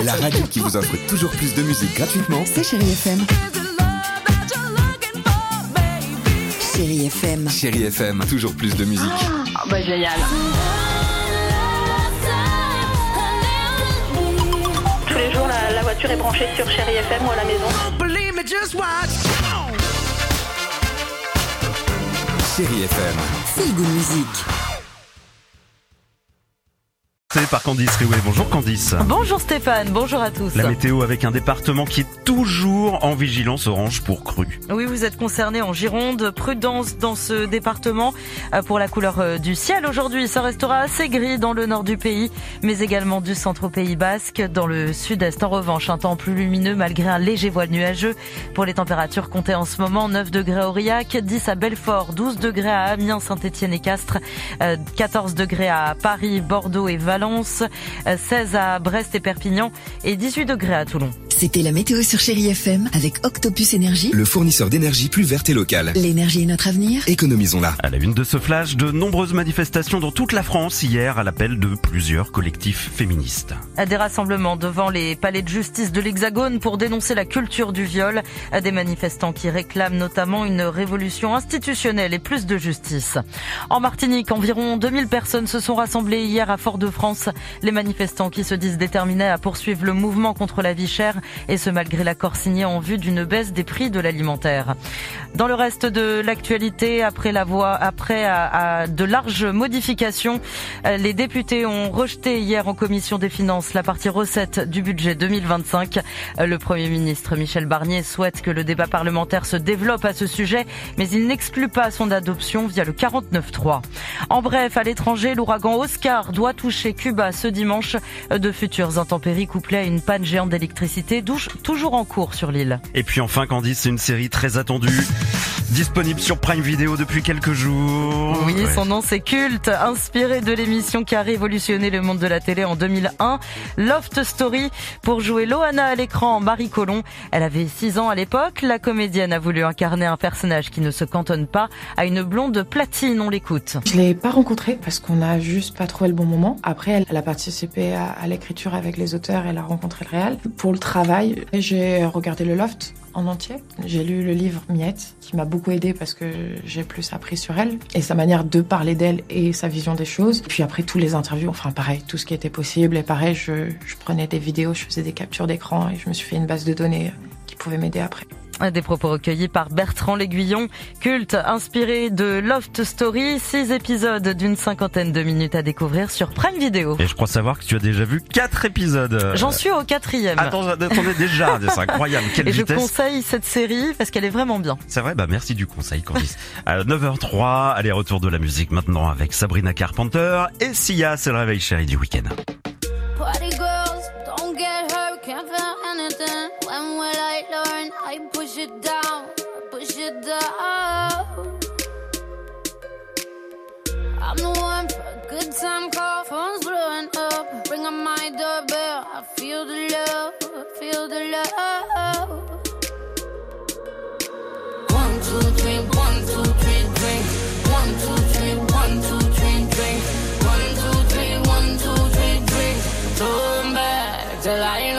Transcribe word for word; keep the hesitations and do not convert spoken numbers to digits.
La radio qui vous offre toujours plus de musique gratuitement. C'est Chérie F M. Chérie F M. Chérie F M, toujours plus de musique. Oh, bah génial. Tous les jours, la, la voiture est branchée sur Chérie F M ou à la maison. Chérie F M. C'est le goût de musique. C'est par Candice Riouet. Bonjour Candice. Bonjour Stéphane, bonjour à tous. La météo avec un département qui est toujours en vigilance orange pour crue. Oui, vous êtes concernés en Gironde. Prudence dans ce département pour la couleur du ciel. Aujourd'hui, ça restera assez gris dans le nord du pays, mais également du centre au Pays Basque. Dans le sud-est, en revanche, un temps plus lumineux malgré un léger voile nuageux. Pour les températures comptées en ce moment, neuf degrés à Aurillac, dix à Belfort, douze degrés à Amiens, Saint-Étienne et Castres, quatorze degrés à Paris, Bordeaux et Valence, seize à Brest et Perpignan et dix-huit degrés à Toulon. C'était la météo sur Chérie F M avec Octopus Énergie. Le fournisseur d'énergie plus verte et locale. L'énergie est notre avenir. Économisons-la. À la une de ce flash, de nombreuses manifestations dans toute la France hier à l'appel de plusieurs collectifs féministes. Des rassemblements devant les palais de justice de l'Hexagone pour dénoncer la culture du viol. Des manifestants qui réclament notamment une révolution institutionnelle et plus de justice. En Martinique, environ deux mille personnes se sont rassemblées hier à Fort-de-France. Les manifestants qui se disent déterminés à poursuivre le mouvement contre la vie chère, et ce malgré l'accord signé en vue d'une baisse des prix de l'alimentaire. Dans le reste de l'actualité, après la voix, après à, à de larges modifications, les députés ont rejeté hier en commission des finances la partie recettes du budget deux mille vingt-cinq. Le Premier ministre Michel Barnier souhaite que le débat parlementaire se développe à ce sujet, mais il n'exclut pas son adoption via le quarante-neuf trois. En bref, à l'étranger, l'ouragan Oscar doit toucher Cuba ce dimanche. De futures intempéries couplées à une panne géante d'électricité toujours en cours sur l'île. Et puis enfin Candice, c'est une série très attendue, disponible sur Prime Video depuis quelques jours. Oui, ouais. Son nom c'est Culte, inspiré de l'émission qui a révolutionné le monde de la télé en deux mille un, Loft Story. Pour jouer Loana à l'écran, Marie Colomb, elle avait six ans à l'époque. La comédienne a voulu incarner un personnage qui ne se cantonne pas à une blonde platine. On l'écoute. Je l'ai pas rencontrée parce qu'on n'a juste pas trouvé le bon moment. Après, elle, elle a participé à, à l'écriture avec les auteurs, elle a rencontré le réal. Pour le travail, j'ai regardé le Loft en entier. J'ai lu le livre Miette, qui m'a beaucoup aidée parce que j'ai plus appris sur elle et sa manière de parler d'elle et sa vision des choses. Puis après, tous les interviews, enfin pareil, tout ce qui était possible. Et pareil, je, je prenais des vidéos, je faisais des captures d'écran et je me suis fait une base de données qui pouvait m'aider après. Des propos recueillis par Bertrand L'Aiguillon. Culte, inspiré de Loft Story, six épisodes d'une cinquantaine de minutes à découvrir sur Prime Video. Et je crois savoir que tu as déjà vu quatre épisodes. J'en suis au quatrième. Attends, attendez déjà, c'est incroyable. Quelle Et vitesse. Je conseille cette série parce qu'elle est vraiment bien. C'est vrai, bah merci du conseil Candice. À neuf heures trois, allez, retour de la musique maintenant avec Sabrina Carpenter et Sia, c'est le réveil chéri du week-end. Party girls, don't get hurt, can't feel anything. When will I learn? I push it down, push it down. I'm the one for a good time call, phone's blowing up. Bring on my doorbell, I feel the love, I feel the love. One, two, three, one, two, three, drink. One, two, three, one, two, three, drink. One, two, three, one, two, three, drink. Turn back till I